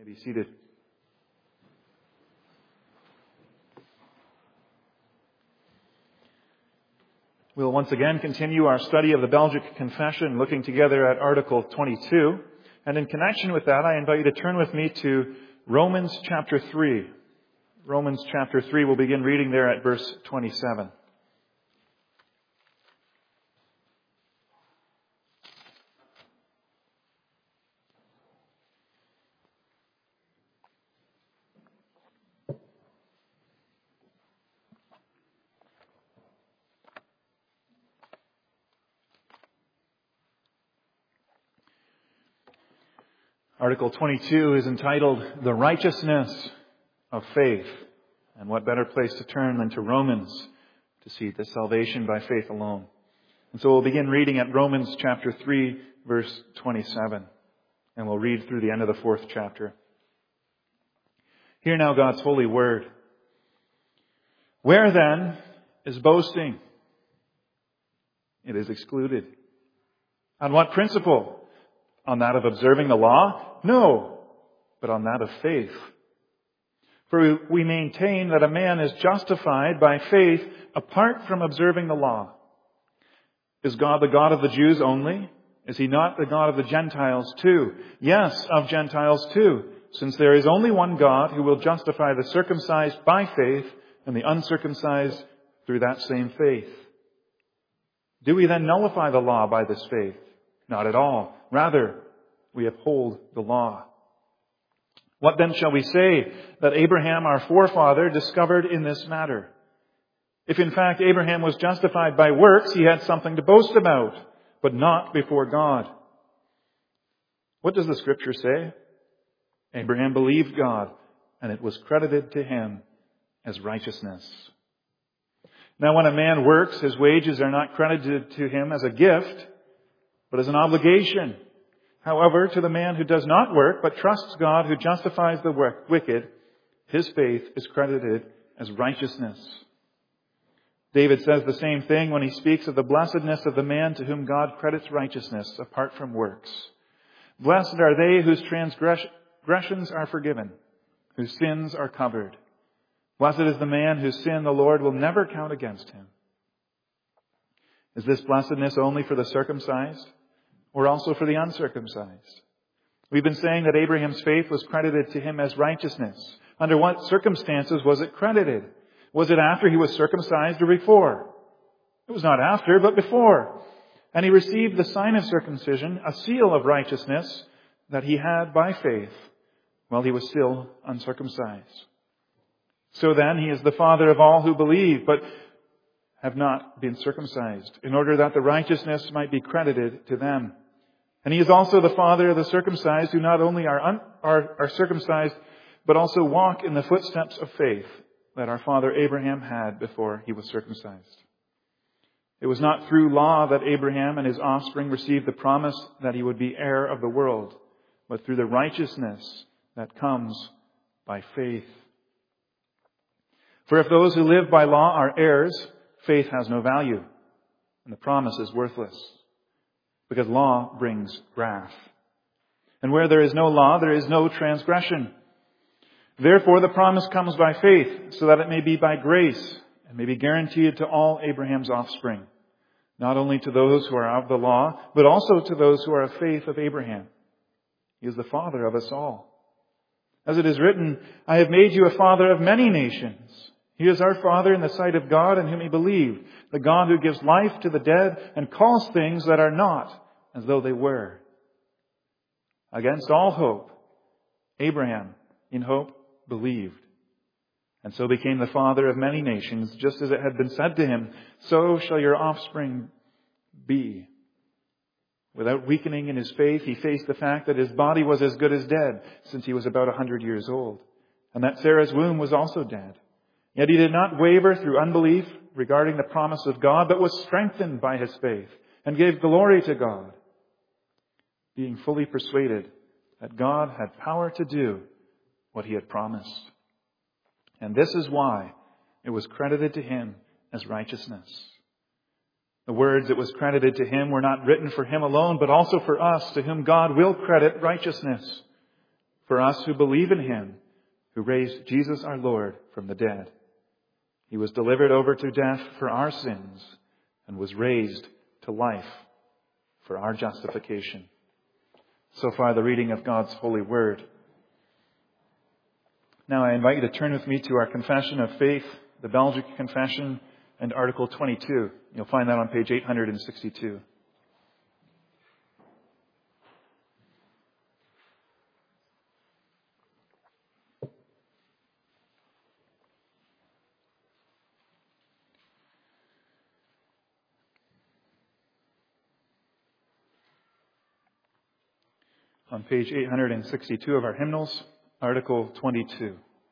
Be seated. We'll once again continue our study of the Belgic Confession, looking together at Article 22. And in connection with that, I invite you to turn with me to Romans chapter 3. Romans chapter 3, we'll begin reading there at verse 27. Article 22 is entitled, The Righteousness of Faith. And what better place to turn than to Romans to see the salvation by faith alone. And so we'll begin reading at Romans chapter 3, verse 27. And we'll read through the end of the 4th chapter. Hear now God's holy word. Where then is boasting? It is excluded. On what principle? On that of observing the law? No, but on that of faith. For we maintain that a man is justified by faith apart from observing the law. Is God the God of the Jews only? Is He not the God of the Gentiles too? Yes, of Gentiles too, since there is only one God who will justify the circumcised by faith and the uncircumcised through that same faith. Do we then nullify the law by this faith? Not at all. Rather, we uphold the law. What then shall we say that Abraham, our forefather, discovered in this matter? If in fact Abraham was justified by works, he had something to boast about, but not before God. What does the Scripture say? Abraham believed God, and it was credited to him as righteousness. Now when a man works, his wages are not credited to him as a gift, but as an obligation. However, to the man who does not work, but trusts God who justifies the wicked, his faith is credited as righteousness. David says the same thing when he speaks of the blessedness of the man to whom God credits righteousness apart from works. Blessed are they whose transgressions are forgiven, whose sins are covered. Blessed is the man whose sin the Lord will never count against him. Is this blessedness only for the circumcised, or also for the uncircumcised? We've been saying that Abraham's faith was credited to him as righteousness. Under what circumstances was it credited? Was it after he was circumcised or before? It was not after, but before. And he received the sign of circumcision, a seal of righteousness that he had by faith while he was still uncircumcised. So then he is the father of all who believe, but have not been circumcised, in order that the righteousness might be credited to them. And he is also the father of the circumcised, who not only are circumcised, but also walk in the footsteps of faith that our father Abraham had before he was circumcised. It was not through law that Abraham and his offspring received the promise that he would be heir of the world, but through the righteousness that comes by faith. For if those who live by law are heirs, faith has no value, and the promise is worthless, because law brings wrath. And where there is no law, there is no transgression. Therefore, the promise comes by faith, so that it may be by grace, and may be guaranteed to all Abraham's offspring, not only to those who are of the law, but also to those who are of faith of Abraham. He is the father of us all. As it is written, I have made you a father of many nations. He is our Father in the sight of God in whom he believed, the God who gives life to the dead and calls things that are not as though they were. Against all hope, Abraham, in hope, believed, and so became the father of many nations, just as it had been said to him, so shall your offspring be. Without weakening in his faith, he faced the fact that his body was as good as dead, since he was about 100 years old, and that Sarah's womb was also dead. Yet he did not waver through unbelief regarding the promise of God, but was strengthened by his faith and gave glory to God, being fully persuaded that God had power to do what he had promised. And this is why it was credited to him as righteousness. The words that was credited to him were not written for him alone, but also for us, to whom God will credit righteousness. for us who believe in Him, who raised Jesus our Lord from the dead. He was delivered over to death for our sins and was raised to life for our justification. So far, the reading of God's holy word. Now I invite you to turn with me to our Confession of Faith, the Belgic Confession, and Article 22. You'll find that on page 862. On page 862 of our hymnals, Article 22.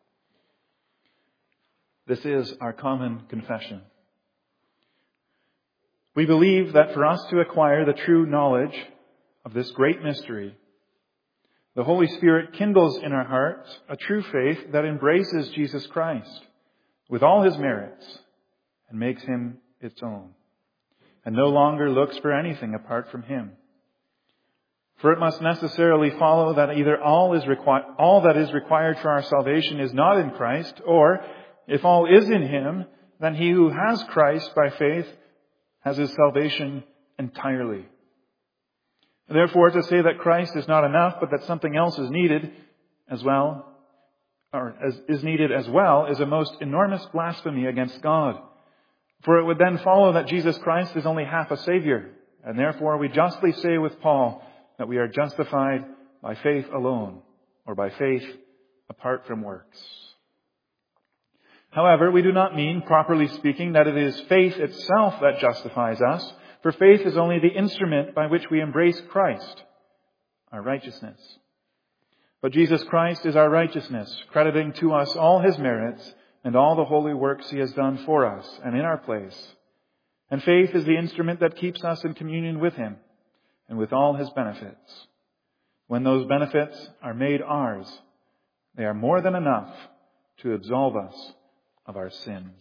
This is our common confession. We believe that for us to acquire the true knowledge of this great mystery, the Holy Spirit kindles in our hearts a true faith that embraces Jesus Christ with all His merits and makes Him its own, and no longer looks for anything apart from Him. For it must necessarily follow that either all that is required for our salvation is not in Christ, or if all is in Him, then he who has Christ by faith has his salvation entirely. Therefore, to say that Christ is not enough, but that something else is needed as well, is a most enormous blasphemy against God. For it would then follow that Jesus Christ is only half a Savior, and therefore we justly say with Paul that we are justified by faith alone, or by faith apart from works. However, we do not mean, properly speaking, that it is faith itself that justifies us, for faith is only the instrument by which we embrace Christ, our righteousness. But Jesus Christ is our righteousness, crediting to us all His merits and all the holy works He has done for us and in our place. And faith is the instrument that keeps us in communion with Him and with all His benefits. When those benefits are made ours, they are more than enough to absolve us of our sins.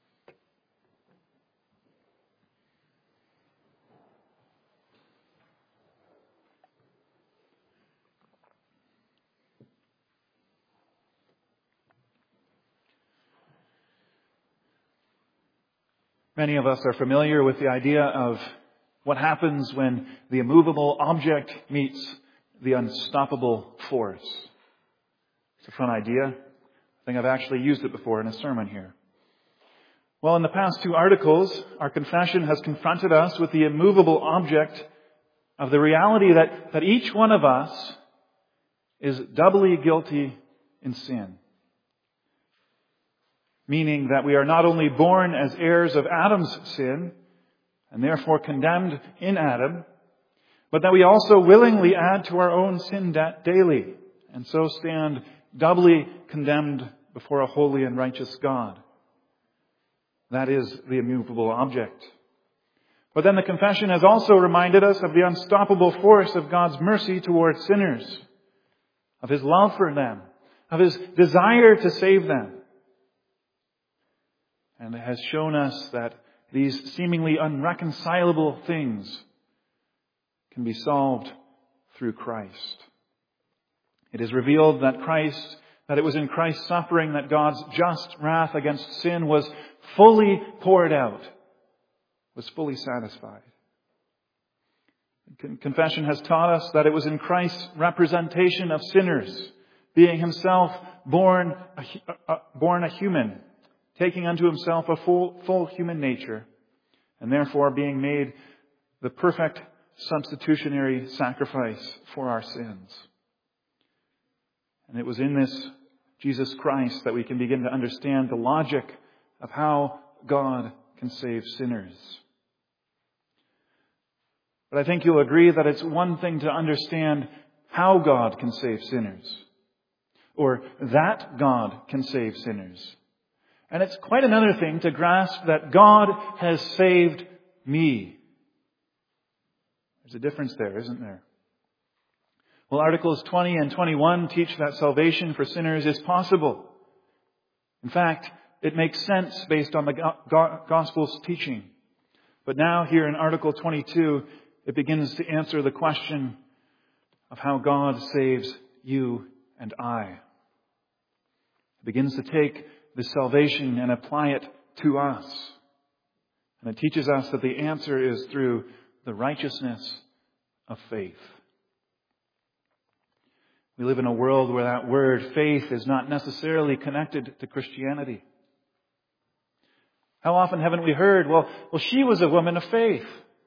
Many of us are familiar with the idea of what happens when the immovable object meets the unstoppable force. It's a fun idea. I think I've actually used it before in a sermon here. Well, in the past 2 articles, our confession has confronted us with the immovable object of the reality that each one of us is doubly guilty in sin. Meaning that we are not only born as heirs of Adam's sin, and therefore condemned in Adam, but that we also willingly add to our own sin debt daily, and so stand doubly condemned before a holy and righteous God. That is the immovable object. But then the confession has also reminded us of the unstoppable force of God's mercy towards sinners, of His love for them, of His desire to save them. And it has shown us that these seemingly unreconcilable things can be solved through Christ. It is revealed that it was in Christ's suffering that God's just wrath against sin was fully poured out, was fully satisfied. Confession has taught us that it was in Christ's representation of sinners, being Himself born a human, taking unto Himself a full human nature, and therefore being made the perfect substitutionary sacrifice for our sins. And it was in this Jesus Christ that we can begin to understand the logic of how God can save sinners. But I think you'll agree that it's one thing to understand how God can save sinners, or that God can save sinners. And it's quite another thing to grasp that God has saved me. There's a difference there, isn't there? Well, Articles 20 and 21 teach that salvation for sinners is possible. In fact, it makes sense based on the Gospel's teaching. But now here in Article 22, it begins to answer the question of how God saves you and I. It begins to take this salvation and apply it to us. And it teaches us that the answer is through the righteousness of faith. We live in a world where that word faith is not necessarily connected to Christianity. How often haven't we heard, well, she was a woman of faith?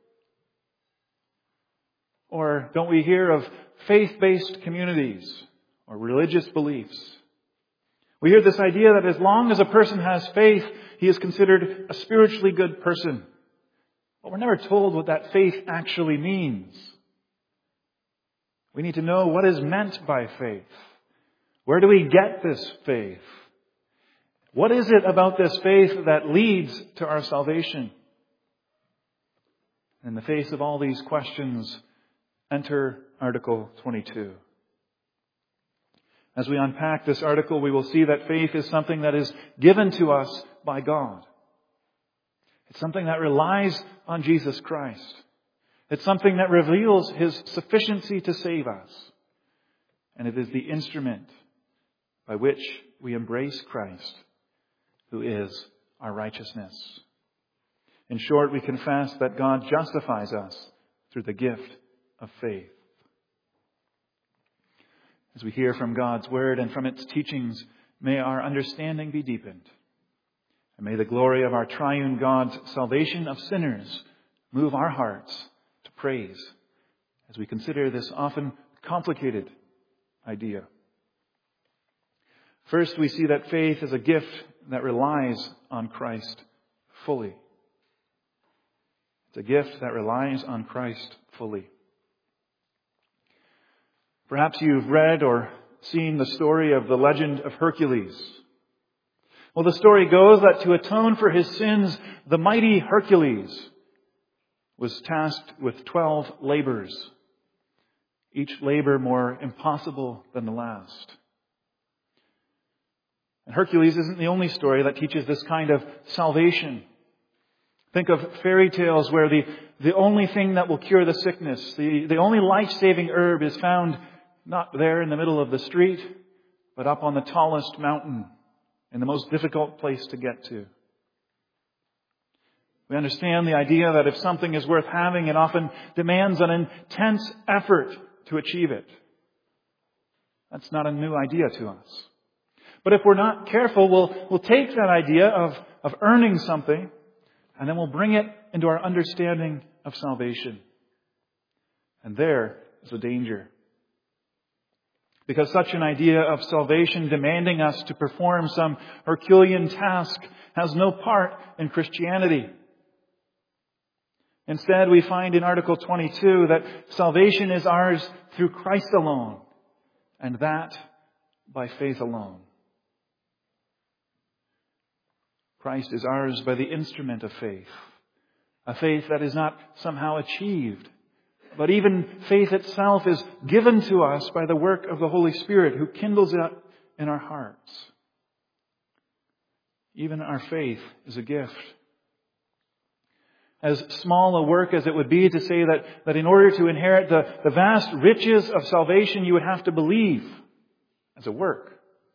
Or don't we hear of faith-based communities or religious beliefs? We hear this idea that as long as a person has faith, he is considered a spiritually good person. But we're never told what that faith actually means. We need to know what is meant by faith. Where do we get this faith? What is it about this faith that leads to our salvation? In the face of all these questions, enter Article 22. As we unpack this article, we will see that faith is something that is given to us by God. It's something that relies on Jesus Christ. It's something that reveals His sufficiency to save us. And it is the instrument by which we embrace Christ, who is our righteousness. In short, we confess that God justifies us through the gift of faith. As we hear from God's Word and from its teachings, may our understanding be deepened. And may the glory of our triune God's salvation of sinners move our hearts to praise as we consider this often complicated idea. First, we see that faith is a gift that relies on Christ fully. It's a gift that relies on Christ fully. Perhaps you've read or seen the story of the legend of Hercules. Well, the story goes that to atone for his sins, the mighty Hercules was tasked with 12 labors, each labor more impossible than the last. And Hercules isn't the only story that teaches this kind of salvation. Think of fairy tales where the only thing that will cure the sickness, the only life-saving herb is found not there in the middle of the street, but up on the tallest mountain in the most difficult place to get to. We understand the idea that if something is worth having, it often demands an intense effort to achieve it. That's not a new idea to us. But if we're not careful, we'll take that idea of earning something, and then we'll bring it into our understanding of salvation. And there is a danger. Because such an idea of salvation demanding us to perform some Herculean task has no part in Christianity. Instead, we find in Article 22 that salvation is ours through Christ alone, and that by faith alone. Christ is ours by the instrument of faith, a faith that is not somehow achieved, but even faith itself is given to us by the work of the Holy Spirit who kindles it in our hearts. Even our faith is a gift. As small a work as it would be to say that in order to inherit the vast riches of salvation, you would have to believe as a work.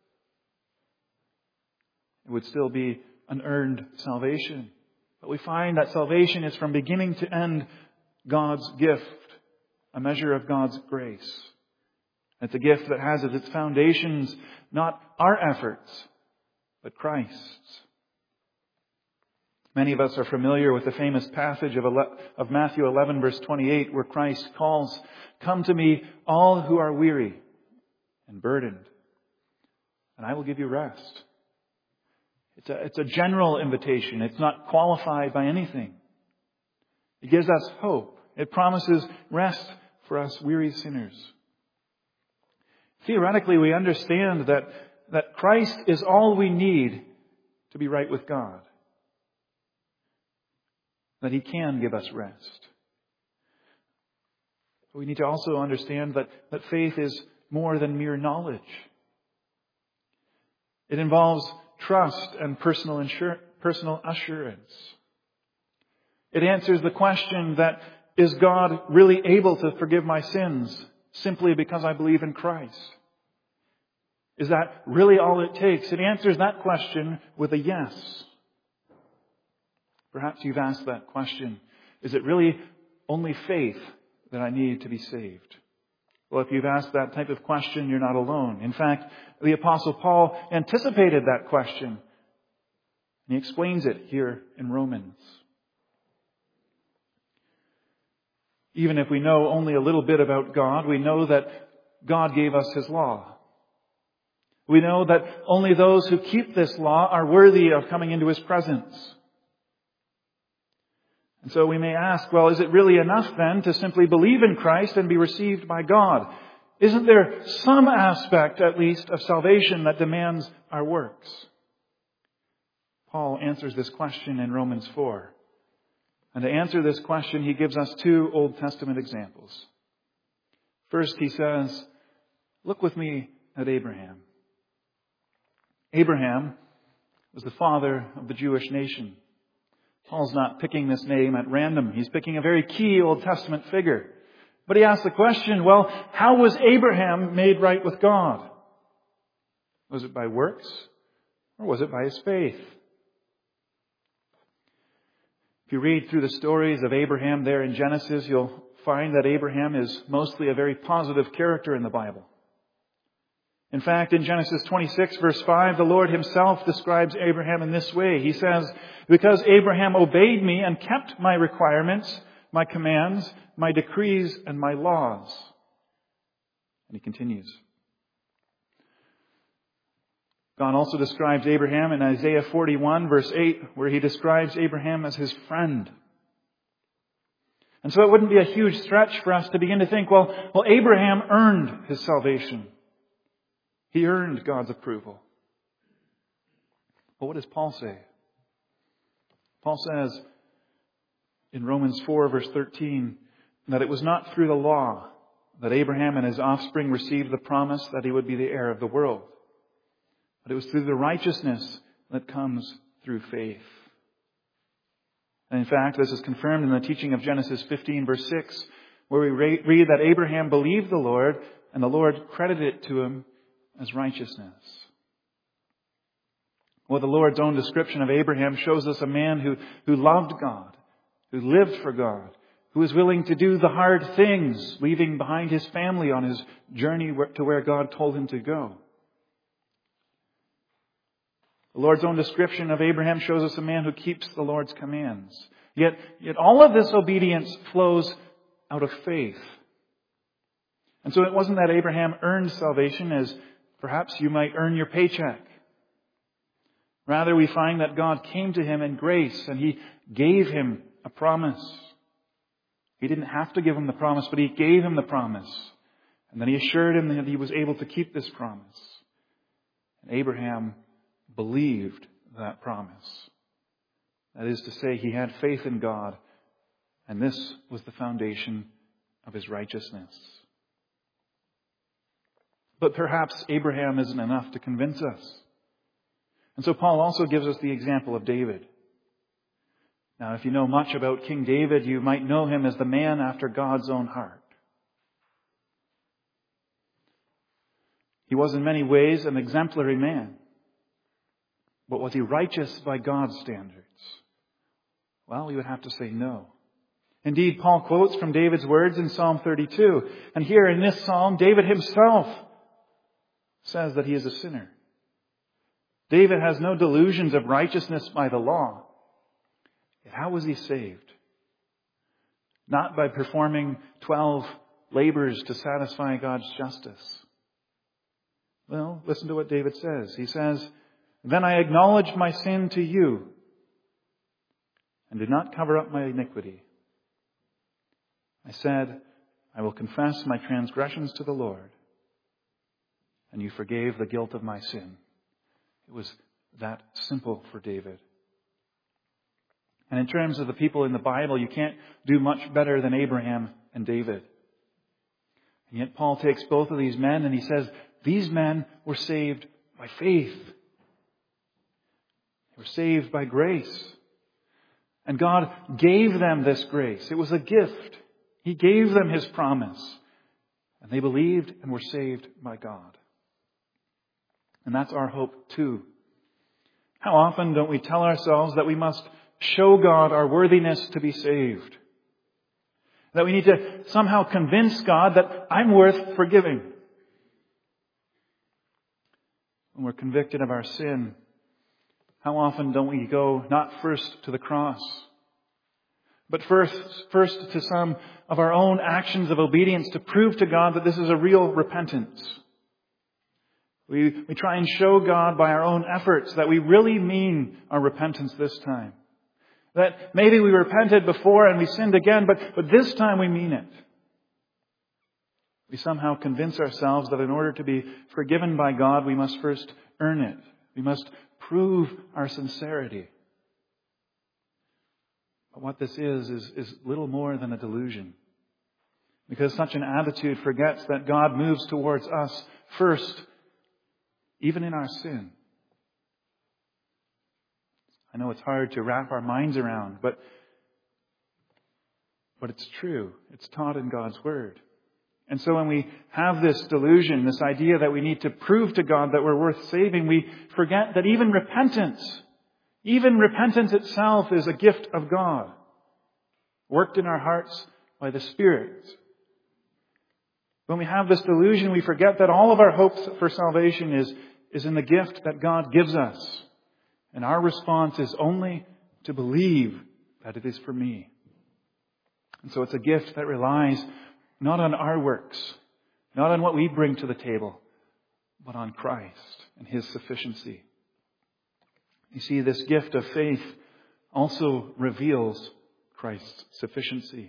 It would still be an earned salvation. But we find that salvation is from beginning to end God's gift, a measure of God's grace. It's a gift that has as its foundations not our efforts, but Christ's. Many of us are familiar with the famous passage of Matthew 11, verse 28, where Christ calls, "Come to me, all who are weary and burdened, and I will give you rest." It's a general invitation. It's not qualified by anything. It gives us hope. It promises rest for us weary sinners. Theoretically, we understand that Christ is all we need to be right with God. That He can give us rest. But we need to also understand that faith is more than mere knowledge. It involves trust and personal assurance. It answers the question that, is God really able to forgive my sins simply because I believe in Christ? Is that really all it takes? It answers that question with a yes. Perhaps you've asked that question. Is it really only faith that I need to be saved? Well, if you've asked that type of question, you're not alone. In fact, the Apostle Paul anticipated that question. And he explains it here in Romans. Even if we know only a little bit about God, we know that God gave us His law. We know that only those who keep this law are worthy of coming into His presence. And so we may ask, well, is it really enough then to simply believe in Christ and be received by God? Isn't there some aspect, at least, of salvation that demands our works? Paul answers this question in Romans 4. And to answer this question, he gives us two Old Testament examples. First, he says, look with me at Abraham. Abraham was the father of the Jewish nation. Paul's not picking this name at random. He's picking a very key Old Testament figure. But he asks the question, well, how was Abraham made right with God? Was it by works or was it by his faith? If you read through the stories of Abraham there in Genesis, you'll find that Abraham is mostly a very positive character in the Bible. In fact, in Genesis 26, verse 5, the Lord Himself describes Abraham in this way. He says, because Abraham obeyed me and kept my requirements, my commands, my decrees, and my laws. And he continues. God also describes Abraham in Isaiah 41, verse 8, where He describes Abraham as His friend. And so it wouldn't be a huge stretch for us to begin to think, well, Abraham earned his salvation. He earned God's approval. But what does Paul say? Paul says in Romans 4, verse 13, that it was not through the law that Abraham and his offspring received the promise that he would be the heir of the world. But it was through the righteousness that comes through faith. And in fact, this is confirmed in the teaching of Genesis 15, verse 6, where we read that Abraham believed the Lord, and the Lord credited it to him as righteousness. Well, the Lord's own description of Abraham shows us a man who loved God, who lived for God, who was willing to do the hard things, leaving behind his family on his journey to where God told him to go. The Lord's own description of Abraham shows us a man who keeps the Lord's commands. Yet all of this obedience flows out of faith. And so it wasn't that Abraham earned salvation as perhaps you might earn your paycheck. Rather, we find that God came to him in grace and He gave him a promise. He didn't have to give him the promise, but He gave him the promise. And then He assured him that he was able to keep this promise. And Abraham believed that promise. That is to say, he had faith in God, and this was the foundation of his righteousness. But perhaps Abraham isn't enough to convince us. And so Paul also gives us the example of David. Now, if you know much about King David, you might know him as the man after God's own heart. He was in many ways an exemplary man. But was he righteous by God's standards? Well, we would have to say no. Indeed, Paul quotes from David's words in Psalm 32. And here in this psalm, David himself says that he is a sinner. David has no delusions of righteousness by the law. Yet how was he saved? Not by performing 12 labors to satisfy God's justice. Well, listen to what David says. He says, then I acknowledged my sin to you and did not cover up my iniquity. I said, I will confess my transgressions to the Lord, and you forgave the guilt of my sin. It was that simple for David. And in terms of the people in the Bible, you can't do much better than Abraham and David. And yet Paul takes both of these men and he says, these men were saved by faith. They were saved by grace. And God gave them this grace. It was a gift. He gave them His promise. And they believed and were saved by God. And that's our hope too. How often don't we tell ourselves that we must show God our worthiness to be saved? That we need to somehow convince God that I'm worth forgiving. When we're convicted of our sin, how often don't we go not first to the cross, but first to some of our own actions of obedience to prove to God that this is a real repentance? We try and show God by our own efforts that we really mean our repentance this time. That maybe we repented before and we sinned again, but this time we mean it. We somehow convince ourselves that in order to be forgiven by God, we must first earn it. We must prove our sincerity. But what this is little more than a delusion. Because such an attitude forgets that God moves towards us first, even in our sin. I know it's hard to wrap our minds around, but it's true. It's taught in God's Word. And so when we have this delusion, this idea that we need to prove to God that we're worth saving, we forget that even repentance itself is a gift of God, worked in our hearts by the Spirit. When we have this delusion, we forget that all of our hopes for salvation is in the gift that God gives us. And our response is only to believe that it is for me. And so it's a gift that relies not on our works, not on what we bring to the table, but on Christ and His sufficiency. You see, this gift of faith also reveals Christ's sufficiency.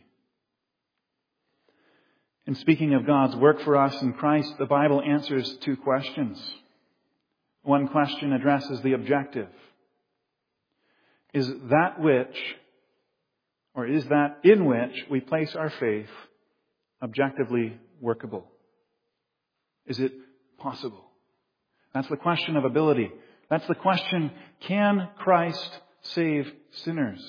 In speaking of God's work for us in Christ, the Bible answers two questions. One question addresses the objective. Is that in which we place our faith objectively workable? Is it possible? That's the question of ability. That's the question, can Christ save sinners?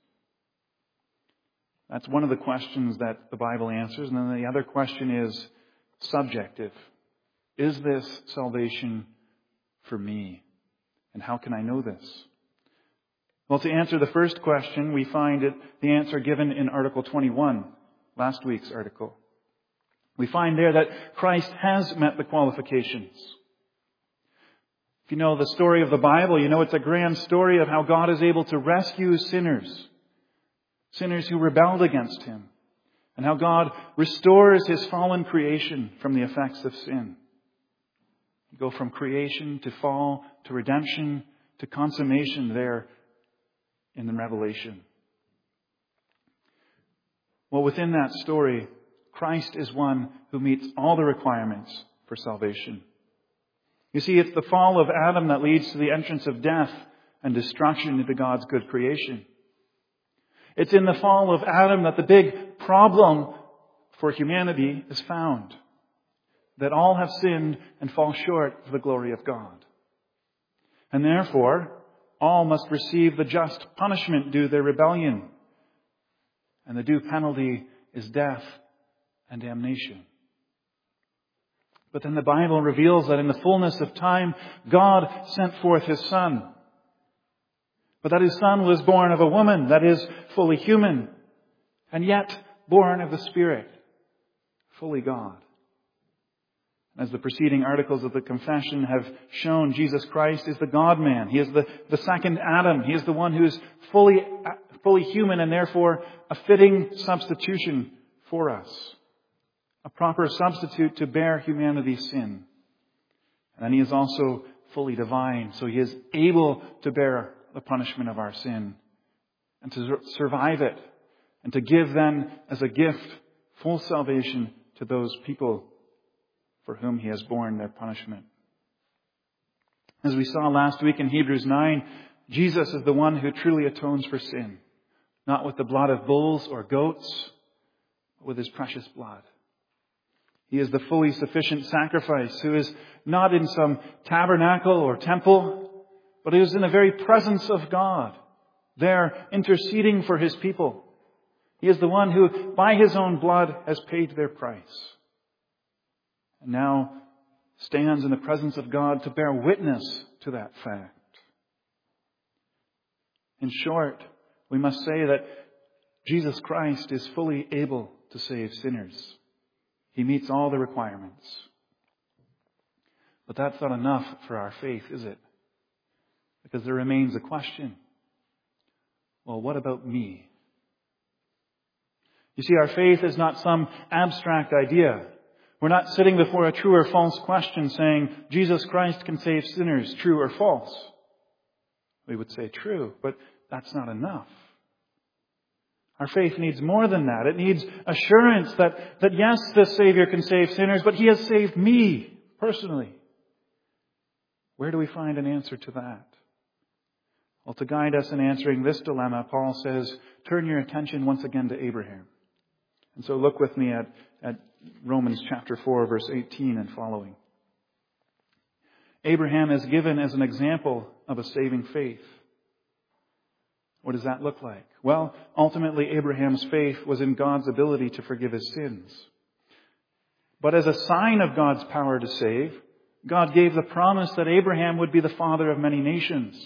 That's one of the questions that the Bible answers. And then the other question is subjective. Is this salvation for me? And how can I know this? Well, to answer the first question, we find the answer given in Article 21, last week's article. We find there that Christ has met the qualifications. If you know the story of the Bible, you know it's a grand story of how God is able to rescue sinners who rebelled against Him, and how God restores His fallen creation from the effects of sin. You go from creation to fall to redemption to consummation there in the Revelation. Well, within that story, Christ is one who meets all the requirements for salvation. You see, it's the fall of Adam that leads to the entrance of death and destruction into God's good creation. It's in the fall of Adam that the big problem for humanity is found. That all have sinned and fall short of the glory of God. And therefore, all must receive the just punishment due their rebellion. And the due penalty is death and damnation. But then the Bible reveals that in the fullness of time, God sent forth His Son. But that His Son was born of a woman, that is, fully human, and yet born of the Spirit, fully God. As the preceding articles of the confession have shown, Jesus Christ is the God-man. He is the second Adam. He is the one who is fully human and therefore a fitting substitution for us. A proper substitute to bear humanity's sin. And He is also fully divine, so He is able to bear the punishment of our sin and to survive it and to give then as a gift full salvation to those people for whom He has borne their punishment. As we saw last week in Hebrews 9, Jesus is the one who truly atones for sin. Not with the blood of bulls or goats, but with His precious blood. He is the fully sufficient sacrifice who is not in some tabernacle or temple, but He is in the very presence of God, there interceding for His people. He is the one who, by His own blood, has paid their price. And now, stands in the presence of God to bear witness to that fact. In short, we must say that Jesus Christ is fully able to save sinners. He meets all the requirements. But that's not enough for our faith, is it? Because there remains a question. Well, what about me? You see, our faith is not some abstract idea. We're not sitting before a true or false question saying, Jesus Christ can save sinners, true or false. We would say true, but that's not enough. Our faith needs more than that. It needs assurance that yes, this Savior can save sinners, but He has saved me personally. Where do we find an answer to that? Well, to guide us in answering this dilemma, Paul says, turn your attention once again to Abraham. And so look with me at Romans chapter 4, verse 18 and following. Abraham is given as an example of a saving faith. What does that look like? Well, ultimately, Abraham's faith was in God's ability to forgive his sins. But as a sign of God's power to save, God gave the promise that Abraham would be the father of many nations.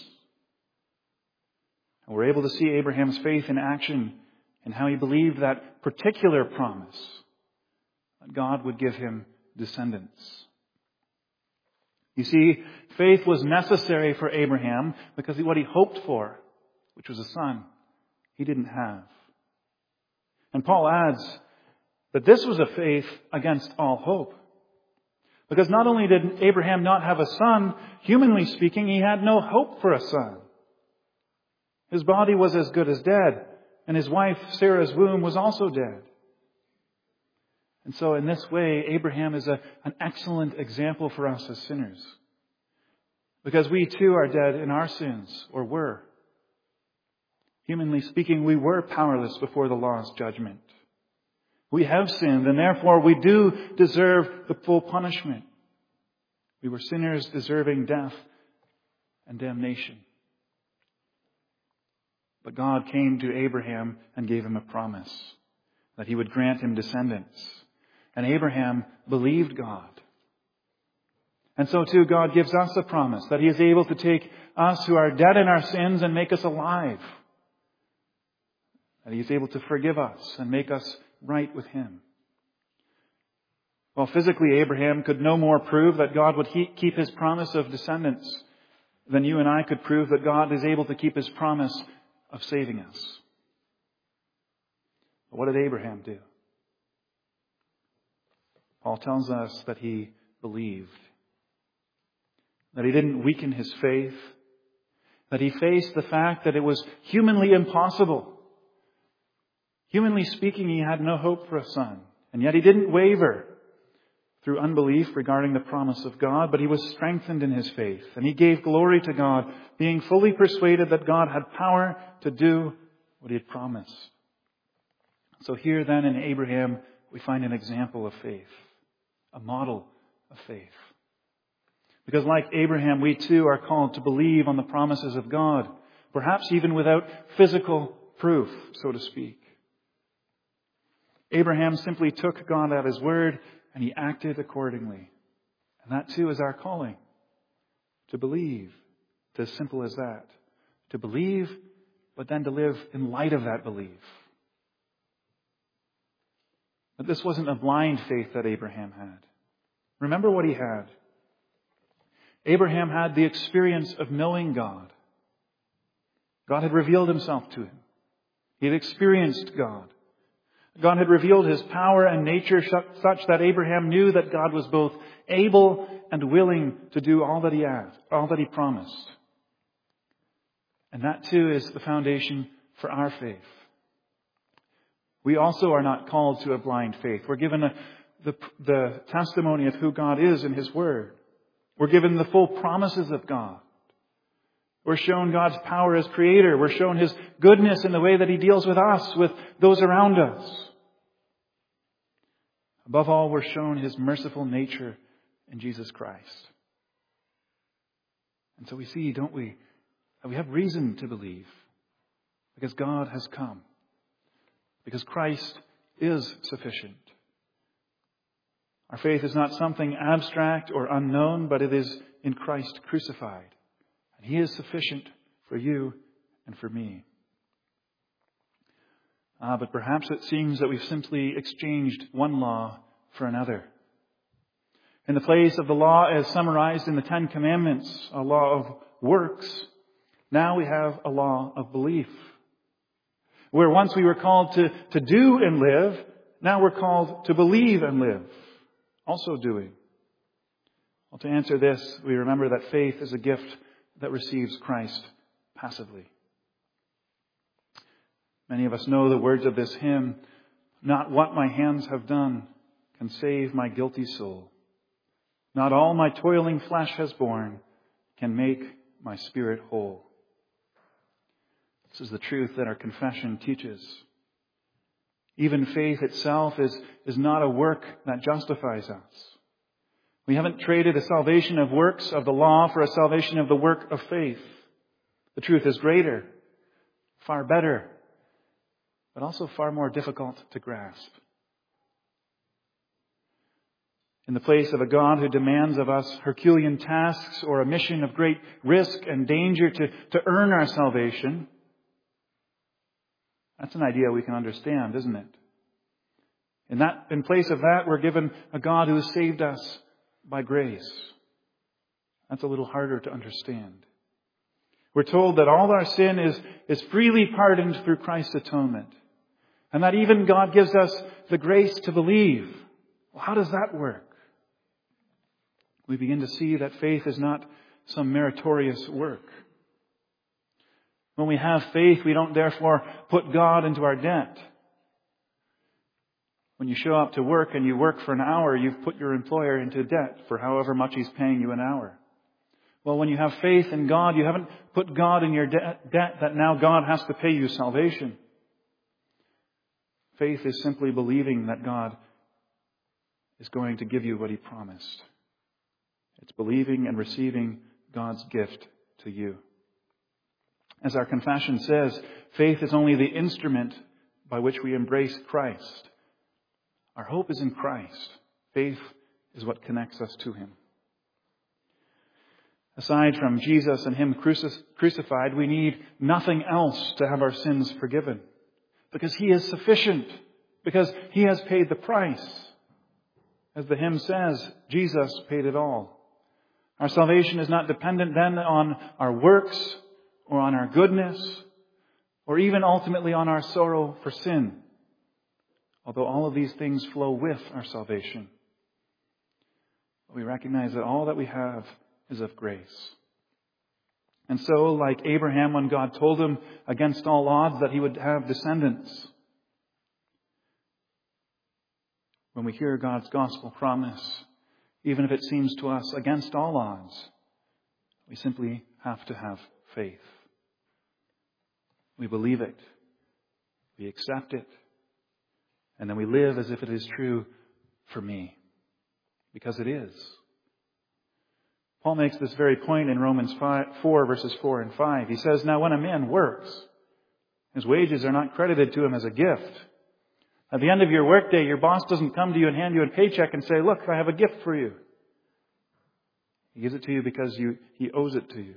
And we're able to see Abraham's faith in action and how he believed that particular promise, that God would give him descendants. You see, faith was necessary for Abraham because what he hoped for, which was a son, he didn't have. And Paul adds that this was a faith against all hope. Because not only did Abraham not have a son, humanly speaking, he had no hope for a son. His body was as good as dead, and his wife Sarah's womb was also dead. And so in this way, Abraham is an excellent example for us as sinners. Because we too are dead in our sins, or were. Humanly speaking, we were powerless before the law's judgment. We have sinned, and therefore we do deserve the full punishment. We were sinners deserving death and damnation. But God came to Abraham and gave him a promise that He would grant him descendants. And Abraham believed God. And so too God gives us a promise that He is able to take us who are dead in our sins and make us alive. That He is able to forgive us and make us right with Him. Well, physically, Abraham could no more prove that God would keep His promise of descendants than you and I could prove that God is able to keep His promise of saving us. But what did Abraham do? Paul tells us that he believed. That he didn't weaken his faith. That he faced the fact that it was humanly impossible. Humanly speaking, he had no hope for a son. And yet he didn't waver through unbelief regarding the promise of God, but he was strengthened in his faith. And he gave glory to God, being fully persuaded that God had power to do what He had promised. So here then in Abraham, we find an example of faith. A model of faith. Because like Abraham, we too are called to believe on the promises of God. Perhaps even without physical proof, so to speak. Abraham simply took God at His word and he acted accordingly. And that too is our calling. To believe. It's as simple as that. To believe, but then to live in light of that belief. But this wasn't a blind faith that Abraham had. Remember what he had. Abraham had the experience of knowing God. God had revealed Himself to him. He had experienced God. God had revealed His power and nature such that Abraham knew that God was both able and willing to do all that He asked, all that He promised. And that too is the foundation for our faith. We also are not called to a blind faith. We're given the testimony of who God is in His Word. We're given the full promises of God. We're shown God's power as Creator. We're shown His goodness in the way that He deals with us, with those around us. Above all, we're shown His merciful nature in Jesus Christ. And so we see, don't we, that we have reason to believe because God has come. Because Christ is sufficient. Our faith is not something abstract or unknown, but it is in Christ crucified. And He is sufficient for you and for me. But perhaps it seems that we've simply exchanged one law for another. In the place of the law as summarized in the Ten Commandments, a law of works, now we have a law of belief. Where once we were called to do and live, now we're called to believe and live. Also doing. Well, to answer this, we remember that faith is a gift that receives Christ passively. Many of us know the words of this hymn, "Not what my hands have done can save my guilty soul. Not all my toiling flesh has borne can make my spirit whole." This is the truth that our confession teaches. Even faith itself is not a work that justifies us. We haven't traded a salvation of works of the law for a salvation of the work of faith. The truth is greater, far better, but also far more difficult to grasp. In the place of a God who demands of us Herculean tasks or a mission of great risk and danger to earn our salvation, that's an idea we can understand, isn't it? In place of that, we're given a God who has saved us by grace. That's a little harder to understand. We're told that all our sin is freely pardoned through Christ's atonement. And that even God gives us the grace to believe. Well, how does that work? We begin to see that faith is not some meritorious work. When we have faith, we don't therefore put God into our debt. When you show up to work and you work for an hour, you've put your employer into debt for however much he's paying you an hour. Well, when you have faith in God, you haven't put God in your debt that now God has to pay you salvation. Faith is simply believing that God is going to give you what He promised. It's believing and receiving God's gift to you. As our confession says, faith is only the instrument by which we embrace Christ. Our hope is in Christ. Faith is what connects us to Him. Aside from Jesus and Him crucified, we need nothing else to have our sins forgiven. Because He is sufficient. Because He has paid the price. As the hymn says, Jesus paid it all. Our salvation is not dependent then on our works or on our goodness or even ultimately on our sorrow for sin. Although all of these things flow with our salvation. We recognize that all that we have is of grace. And so, like Abraham when God told him against all odds that he would have descendants, when we hear God's gospel promise, even if it seems to us against all odds, we simply have to have faith. We believe it. We accept it. And then we live as if it is true for me. Because it is. Paul makes this very point in Romans 4, verses 4 and 5. He says, "Now when a man works, his wages are not credited to him as a gift. At the end of your workday, your boss doesn't come to you and hand you a paycheck and say, 'Look, I have a gift for you.' He gives it to you because he owes it to you.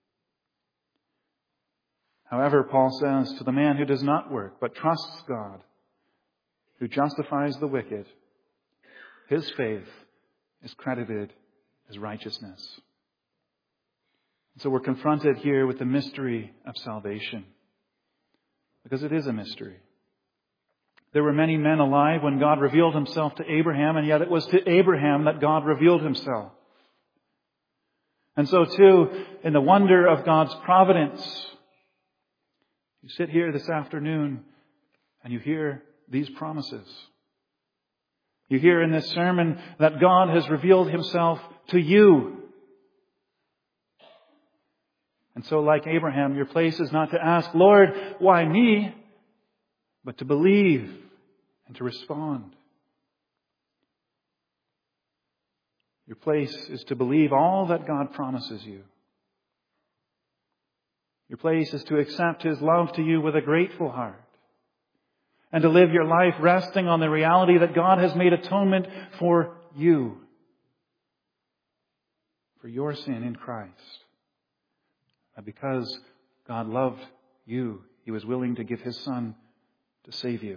However, Paul says, to the man who does not work, but trusts God, who justifies the wicked, his faith is credited as righteousness." So we're confronted here with the mystery of salvation. Because it is a mystery. There were many men alive when God revealed Himself to Abraham, and yet it was to Abraham that God revealed Himself. And so too, in the wonder of God's providence, you sit here this afternoon and you hear these promises. You hear in this sermon that God has revealed Himself to you. And so, like Abraham, your place is not to ask, "Lord, why me?" but to believe and to respond. Your place is to believe all that God promises you. Your place is to accept His love to you with a grateful heart. And to live your life resting on the reality that God has made atonement for you. For your sin in Christ. And because God loved you, He was willing to give His Son to save you.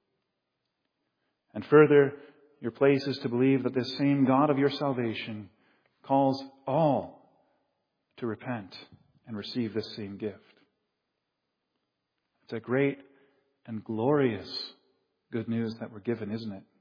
And further, your place is to believe that this same God of your salvation calls all to repent and receive this same gift. It's a great and glorious good news that we're given, isn't it?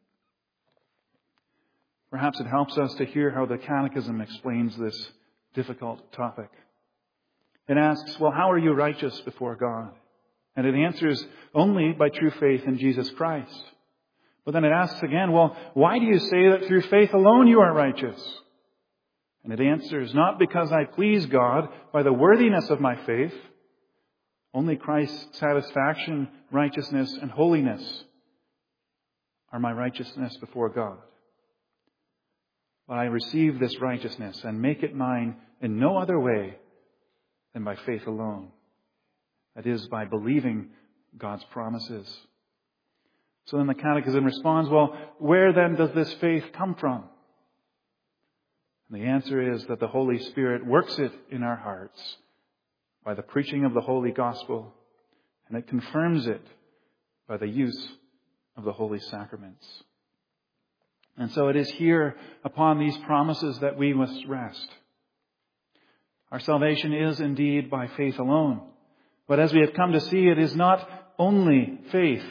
Perhaps it helps us to hear how the Catechism explains this difficult topic. It asks, well, how are you righteous before God? And it answers only by true faith in Jesus Christ. But then it asks again, well, why do you say that through faith alone you are righteous? And it answers, not because I please God by the worthiness of my faith. Only Christ's satisfaction, righteousness, and holiness are my righteousness before God. But I receive this righteousness and make it mine in no other way than by faith alone. That is, by believing God's promises. So then the Catechism responds, well, where then does this faith come from? And the answer is that the Holy Spirit works it in our hearts by the preaching of the Holy Gospel, and it confirms it by the use of the Holy Sacraments. And so it is here upon these promises that we must rest. Our salvation is indeed by faith alone. But as we have come to see, it is not only faith.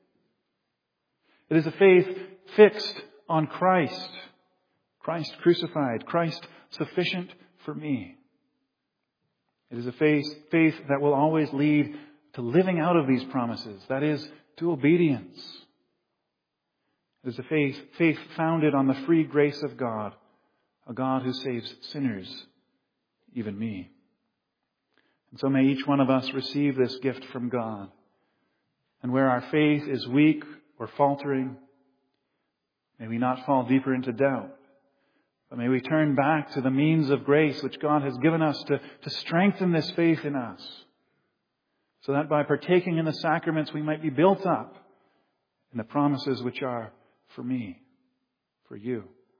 It is a faith fixed on Christ. Christ crucified. Christ sufficient for me. It is a faith that will always lead to living out of these promises. That is, to obedience. It is a faith founded on the free grace of God. A God who saves sinners, even me. And so may each one of us receive this gift from God. And where our faith is weak or faltering, may we not fall deeper into doubt. But may we turn back to the means of grace which God has given us to strengthen this faith in us. So that by partaking in the sacraments we might be built up in the promises which are for me, for you.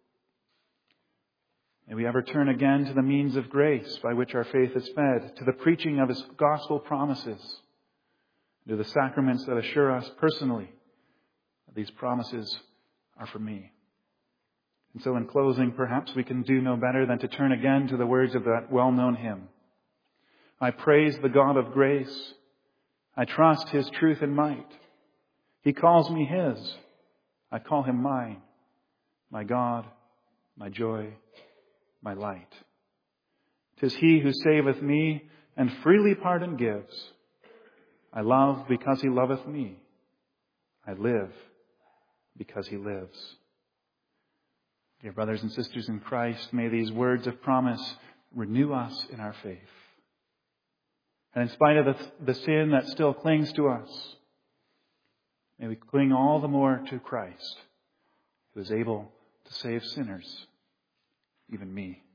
May we ever turn again to the means of grace by which our faith is fed, to the preaching of His gospel promises, to the sacraments that assure us personally that these promises are for me. And so in closing, perhaps we can do no better than to turn again to the words of that well-known hymn. I praise the God of grace. I trust His truth and might. He calls me His. I call Him mine. My God, my joy, my light. 'Tis He who saveth me and freely pardon gives. I love because He loveth me. I live because He lives. Dear brothers and sisters in Christ, may these words of promise renew us in our faith. And in spite of the sin that still clings to us, may we cling all the more to Christ, who is able to save sinners, even me.